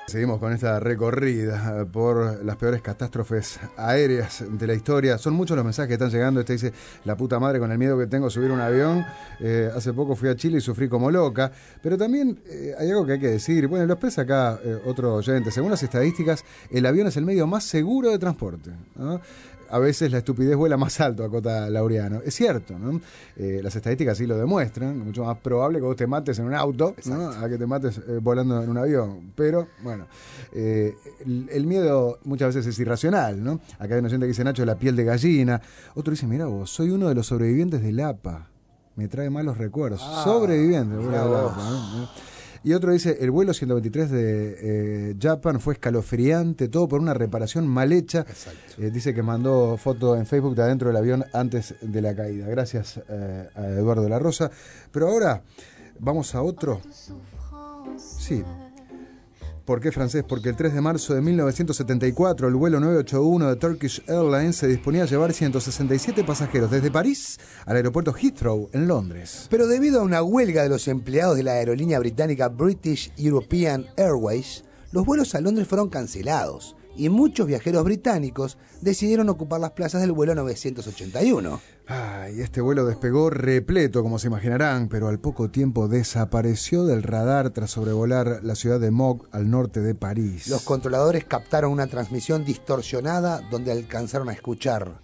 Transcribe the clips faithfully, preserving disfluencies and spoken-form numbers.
Seguimos con esta recorrida por las peores catástrofes aéreas de la historia. Son muchos los mensajes que están llegando. Este dice: la puta madre, con el miedo que tengo a subir un avión. Eh, hace poco fui a Chile y sufrí como loca. Pero también eh, hay algo que hay que decir. Bueno, lo expresa acá eh, otro oyente. Según las estadísticas, el avión es el medio más seguro de transporte, ¿no? A veces la estupidez vuela más alto, acota Laureano. Es cierto, ¿no? Eh, las estadísticas sí lo demuestran. Mucho más probable que vos te mates en un auto, ¿no?, a que te mates eh, volando en un avión. Pero, bueno, eh, el, el miedo muchas veces es irracional, ¿no? Acá hay un oyente que dice: Nacho, la piel de gallina. Otro dice: mira vos, soy uno de los sobrevivientes del A P A. Me trae malos recuerdos. Ah, sobreviviente del A P A, ¿no? Y otro dice: el vuelo ciento veintitrés de eh, Japan fue escalofriante, todo por una reparación mal hecha. Eh, dice que mandó foto en Facebook de adentro del avión antes de la caída. Gracias eh, a Eduardo de la Rosa. Pero ahora vamos a otro. Sí. ¿Por qué francés? Porque el tres de marzo de mil novecientos setenta y cuatro el vuelo nueve ochenta y uno de Turkish Airlines se disponía a llevar ciento sesenta y siete pasajeros desde París al aeropuerto Heathrow en Londres. Pero debido a una huelga de los empleados de la aerolínea británica British European Airways, los vuelos a Londres fueron cancelados y muchos viajeros británicos decidieron ocupar las plazas del vuelo novecientos ochenta y uno. Ay, este vuelo despegó repleto, como se imaginarán, pero al poco tiempo desapareció del radar tras sobrevolar la ciudad de Meaux, al norte de París. Los controladores captaron una transmisión distorsionada donde alcanzaron a escuchar: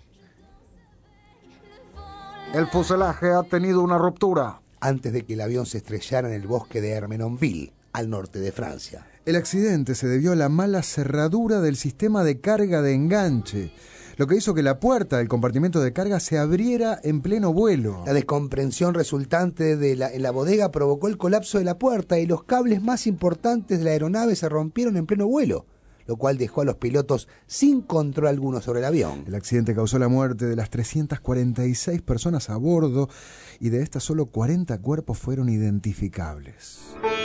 el fuselaje ha tenido una ruptura. Antes de que el avión se estrellara en el bosque de Hermenonville, al norte de Francia. El accidente se debió a la mala cerradura del sistema de carga de enganche, lo que hizo que la puerta del compartimento de carga se abriera en pleno vuelo. La descomprensión resultante de la, en la bodega provocó el colapso de la puerta y los cables más importantes de la aeronave se rompieron en pleno vuelo, lo cual dejó a los pilotos sin control alguno sobre el avión. El accidente causó la muerte de las trescientas cuarenta y seis personas a bordo y de estas solo cuarenta cuerpos fueron identificables.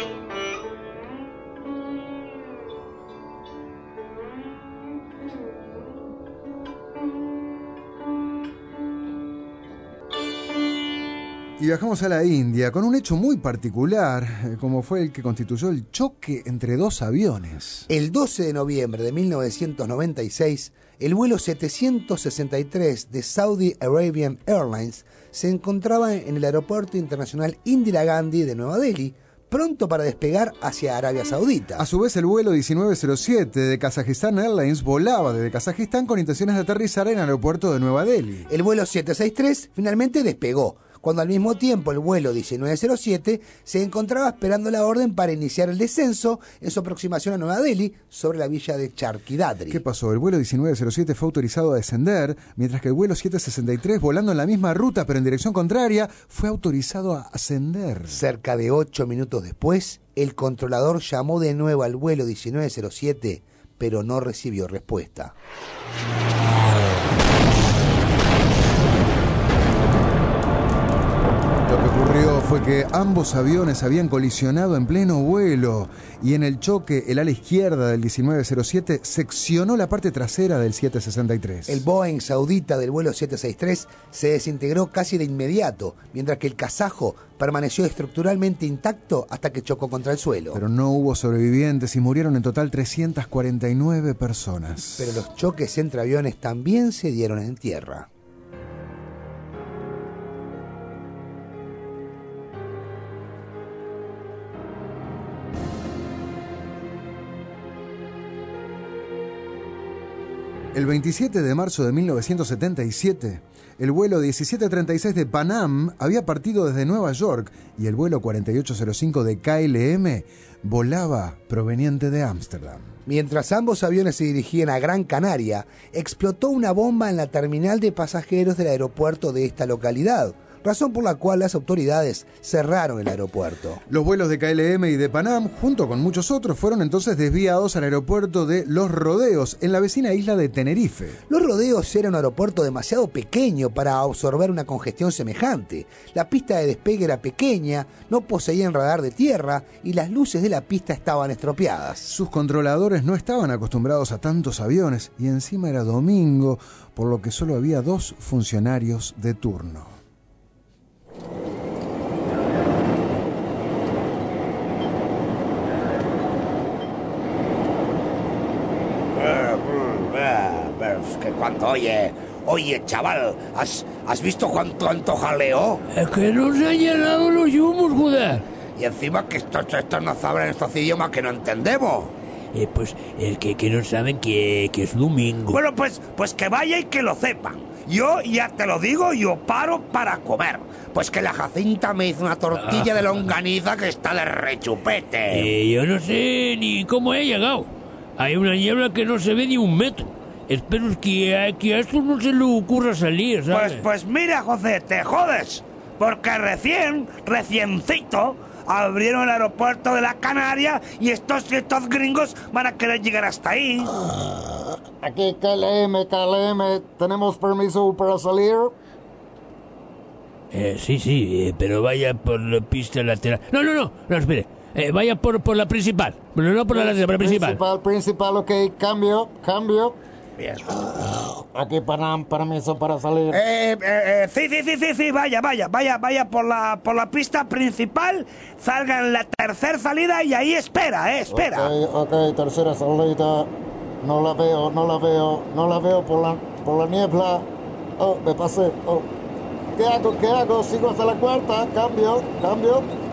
Y viajamos a la India con un hecho muy particular, como fue el que constituyó el choque entre dos aviones. El doce de noviembre de mil novecientos noventa y seis, el vuelo setecientos sesenta y tres de Saudi Arabian Airlines se encontraba en el aeropuerto internacional Indira Gandhi de Nueva Delhi, pronto para despegar hacia Arabia Saudita. A su vez, el vuelo diecinueve cero siete de Kazakhstan Airlines volaba desde Kazajistán con intenciones de aterrizar en el aeropuerto de Nueva Delhi. El vuelo setecientos sesenta y tres finalmente despegó, cuando al mismo tiempo el vuelo diecinueve cero siete se encontraba esperando la orden para iniciar el descenso en su aproximación a Nueva Delhi sobre la villa de Charkhi-Dadri. ¿Qué pasó? El vuelo diecinueve cero siete fue autorizado a descender, mientras que el vuelo setecientos sesenta y tres, volando en la misma ruta pero en dirección contraria, fue autorizado a ascender. Cerca de ocho minutos después, el controlador llamó de nuevo al vuelo diecinueve cero siete, pero no recibió respuesta. Lo que ocurrió fue que ambos aviones habían colisionado en pleno vuelo y en el choque el ala izquierda del diecinueve cero siete seccionó la parte trasera del setecientos sesenta y tres. El Boeing saudita del vuelo setecientos sesenta y tres se desintegró casi de inmediato, mientras que el kazajo permaneció estructuralmente intacto hasta que chocó contra el suelo. Pero no hubo sobrevivientes y murieron en total trescientas cuarenta y nueve personas. Pero los choques entre aviones también se dieron en tierra. El veintisiete de marzo de mil novecientos setenta y siete, el vuelo diecisiete treinta y seis de Pan Am había partido desde Nueva York y el vuelo cuarenta y ocho cero cinco de K L M volaba proveniente de Ámsterdam. Mientras ambos aviones se dirigían a Gran Canaria, explotó una bomba en la terminal de pasajeros del aeropuerto de esta localidad, razón por la cual las autoridades cerraron el aeropuerto. Los vuelos de K L M y de Pan Am, junto con muchos otros, fueron entonces desviados al aeropuerto de Los Rodeos, en la vecina isla de Tenerife. Los Rodeos era un aeropuerto demasiado pequeño para absorber una congestión semejante. La pista de despegue era pequeña, no poseían radar de tierra y las luces de la pista estaban estropeadas. Sus controladores no estaban acostumbrados a tantos aviones y encima era domingo, por lo que solo había dos funcionarios de turno. que cuando oye... Oye, chaval, ¿has, ¿has visto cuánto, cuánto jaleo? Es que no se han llenado los humos, joder. Y encima que estos, estos no saben estos idiomas que no entendemos. Eh, pues el que, que no saben que, que es domingo. Bueno, pues, pues que vaya y que lo sepan. Yo ya te lo digo, yo paro para comer. Pues que la Jacinta me hizo una tortilla de longaniza que está de rechupete. Eh, yo no sé ni cómo he llegado. Hay una niebla que no se ve ni un metro. Espero que a, que a esto no se le ocurra salir, ¿sabes? Pues, pues mira, José, te jodes. Porque recién, reciencito, abrieron el aeropuerto de la Canaria y estos, estos gringos van a querer llegar hasta ahí. Aquí K L M, K L M, ¿tenemos permiso para salir? Eh, sí, sí, eh, pero vaya por la pista lateral. No, no, no, no, espere. Eh, vaya por, por la principal. Pero no por la lateral, por la principal. Principal, principal, ok, cambio, cambio. Bien. Aquí para permiso para salir. Eh, eh, eh, sí, sí, sí, sí, sí, vaya, vaya, vaya, vaya por la, por la pista principal, salga en la tercera salida y ahí espera, eh, espera. Ok, ok, tercera salida. No la veo, no la veo, no la veo por la, por la niebla. Oh, me pasé. Oh. ¿Qué hago? ¿Qué hago? Sigo hasta la cuarta. Cambio, cambio.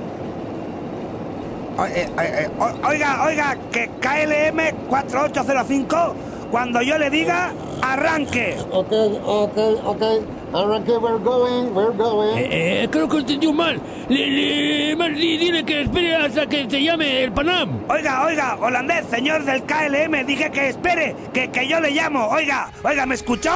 O- eh, eh, eh, o- Oiga, oiga, que K L M cuatro ocho cero cinco, cuando yo le diga, arranque. Ok, ok, ok. Arranque, we're going, we're going. Eh, eh, creo que entendió mal. Le, le, mal, di- dile que espere hasta que te llame el Panam. Oiga, oiga, holandés, señor del K L M, dije que espere, que, que yo le llamo. Oiga, oiga, ¿me escuchó?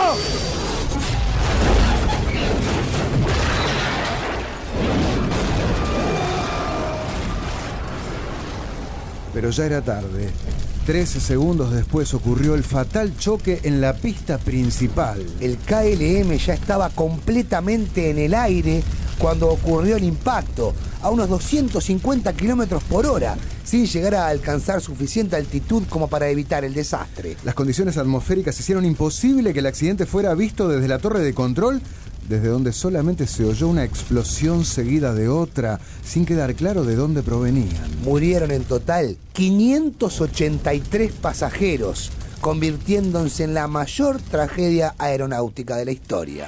Pero ya era tarde. Trece segundos después ocurrió el fatal choque en la pista principal. El K L M ya estaba completamente en el aire cuando ocurrió el impacto, a unos doscientos cincuenta kilómetros por hora, sin llegar a alcanzar suficiente altitud como para evitar el desastre. Las condiciones atmosféricas hicieron imposible que el accidente fuera visto desde la torre de control, desde donde solamente se oyó una explosión seguida de otra, sin quedar claro de dónde provenían. Murieron en total quinientos ochenta y tres pasajeros, convirtiéndose en la mayor tragedia aeronáutica de la historia.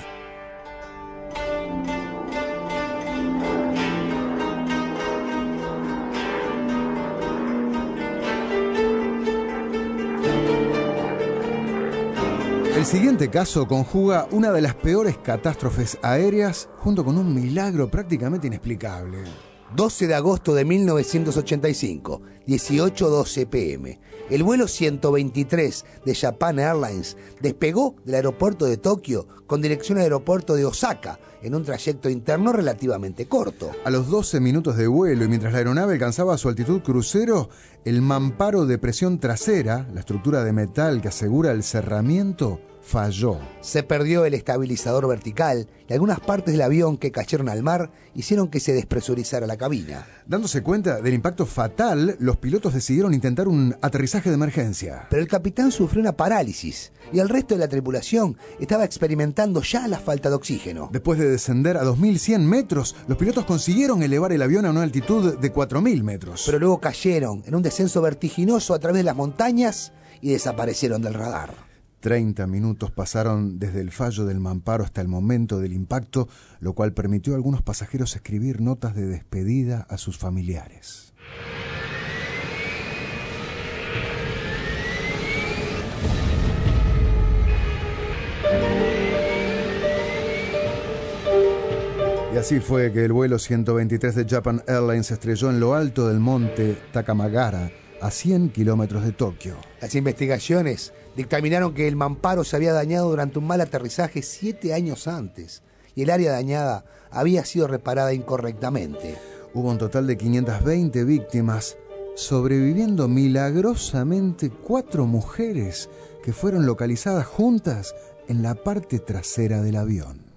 El siguiente caso conjuga una de las peores catástrofes aéreas junto con un milagro prácticamente inexplicable. doce de agosto de mil novecientos ochenta y cinco, dieciocho doce pm. El vuelo ciento veintitrés de Japan Airlines despegó del aeropuerto de Tokio con dirección al aeropuerto de Osaka, en un trayecto interno relativamente corto. A los doce minutos de vuelo y mientras la aeronave alcanzaba su altitud crucero, el mamparo de presión trasera, la estructura de metal que asegura el cerramiento, falló. Se perdió el estabilizador vertical y algunas partes del avión que cayeron al mar hicieron que se despresurizara la cabina. Dándose cuenta del impacto fatal, los pilotos decidieron intentar un aterrizaje de emergencia. Pero el capitán sufrió una parálisis y el resto de la tripulación estaba experimentando ya la falta de oxígeno. Después de descender a dos mil cien metros, los pilotos consiguieron elevar el avión a una altitud de cuatro mil metros. Pero luego cayeron en un descenso vertiginoso a través de las montañas y desaparecieron del radar. Treinta minutos pasaron desde el fallo del mamparo hasta el momento del impacto, lo cual permitió a algunos pasajeros escribir notas de despedida a sus familiares. Y así fue que el vuelo ciento veintitrés de Japan Airlines se estrelló en lo alto del monte Takamagara, a cien kilómetros de Tokio. Las investigaciones dictaminaron que el mamparo se había dañado durante un mal aterrizaje siete años antes y el área dañada había sido reparada incorrectamente. Hubo un total de quinientas veinte víctimas, sobreviviendo milagrosamente cuatro mujeres que fueron localizadas juntas en la parte trasera del avión.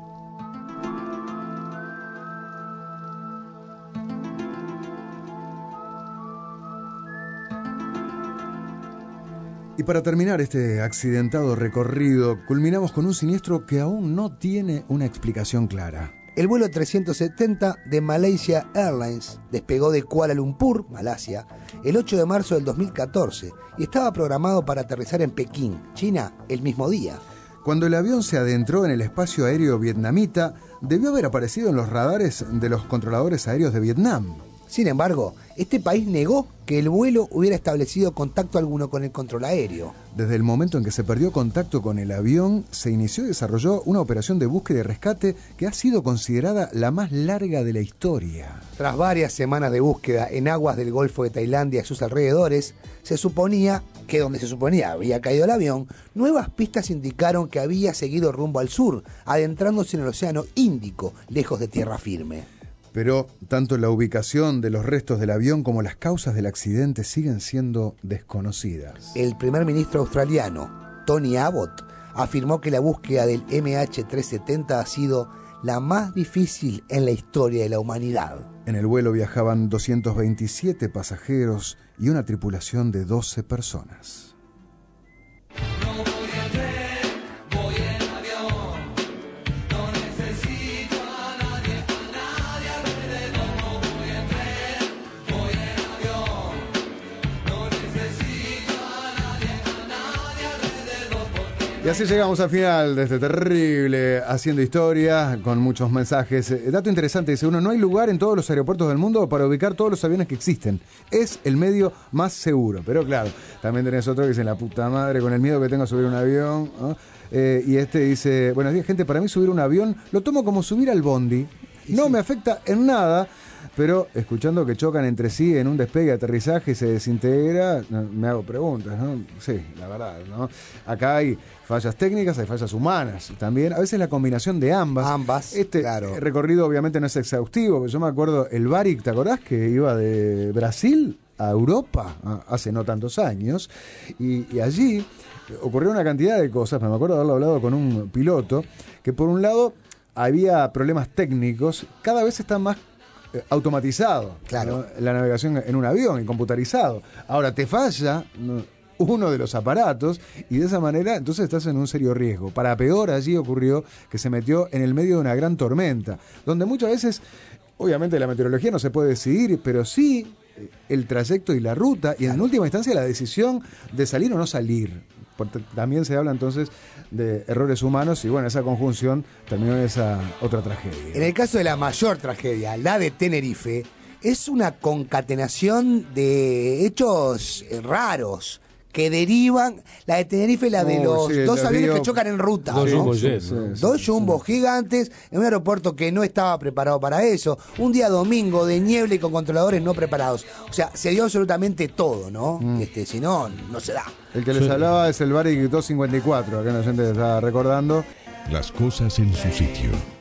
Y para terminar este accidentado recorrido, culminamos con un siniestro que aún no tiene una explicación clara. El vuelo trescientos setenta de Malaysia Airlines despegó de Kuala Lumpur, Malasia, el ocho de marzo del dos mil catorce y estaba programado para aterrizar en Pekín, China, el mismo día. Cuando el avión se adentró en el espacio aéreo vietnamita, debió haber aparecido en los radares de los controladores aéreos de Vietnam. Sin embargo, este país negó que el vuelo hubiera establecido contacto alguno con el control aéreo. Desde el momento en que se perdió contacto con el avión, se inició y desarrolló una operación de búsqueda y rescate que ha sido considerada la más larga de la historia. Tras varias semanas de búsqueda en aguas del Golfo de Tailandia y sus alrededores, se suponía que donde se suponía había caído el avión, nuevas pistas indicaron que había seguido rumbo al sur, adentrándose en el Océano Índico, lejos de tierra firme. Pero tanto la ubicación de los restos del avión como las causas del accidente siguen siendo desconocidas. El primer ministro australiano, Tony Abbott, afirmó que la búsqueda del M H trescientos setenta ha sido la más difícil en la historia de la humanidad. En el vuelo viajaban doscientos veintisiete pasajeros y una tripulación de doce personas. Y así llegamos al final de este terrible Haciendo Historia, con muchos mensajes. Eh, dato interesante, dice uno, no hay lugar en todos los aeropuertos del mundo para ubicar todos los aviones que existen. Es el medio más seguro. Pero claro, también tenés otro que dice, la puta madre, con el miedo que tengo a subir un avión, ¿no? Eh, y este dice, buenos días, gente, para mí subir un avión lo tomo como subir al bondi. No me afecta en nada, pero escuchando que chocan entre sí en un despegue, aterrizaje y se desintegra, me hago preguntas, ¿no? Sí, la verdad, ¿no? Acá hay fallas técnicas, hay fallas humanas también, a veces la combinación de ambas. Ambas, Este claro. recorrido obviamente no es exhaustivo, pero yo me acuerdo el Varig, ¿te acordás? Que iba de Brasil a Europa hace no tantos años, y, y allí ocurrió una cantidad de cosas, me acuerdo de haberlo hablado con un piloto, que por un lado había problemas técnicos, cada vez está más eh, automatizado, claro, ¿no? La navegación en un avión y computarizado. Ahora te falla, ¿no?, uno de los aparatos y de esa manera entonces estás en un serio riesgo. Para peor, allí ocurrió que se metió en el medio de una gran tormenta, donde muchas veces, obviamente la meteorología no se puede decidir, pero sí el trayecto y la ruta, y en última instancia la decisión de salir o no salir. Porque también se habla entonces de errores humanos y bueno, esa conjunción terminó en esa otra tragedia. En el caso de la mayor tragedia, la de Tenerife, es una concatenación de hechos raros que derivan, la de Tenerife, la de Oh, los sí, dos el aviones río- que chocan en ruta, Dos ¿no? jumbos Sí, llenos. sí, sí, Dos sí. jumbos gigantes en un aeropuerto que no estaba preparado para eso. Un día domingo de niebla y con controladores no preparados. O sea, se dio absolutamente todo, ¿no? Mm. Este, si no, no se da. El que les Sí. hablaba es el Varig doscientos cincuenta y cuatro, que la gente está recordando. Las cosas en su sitio.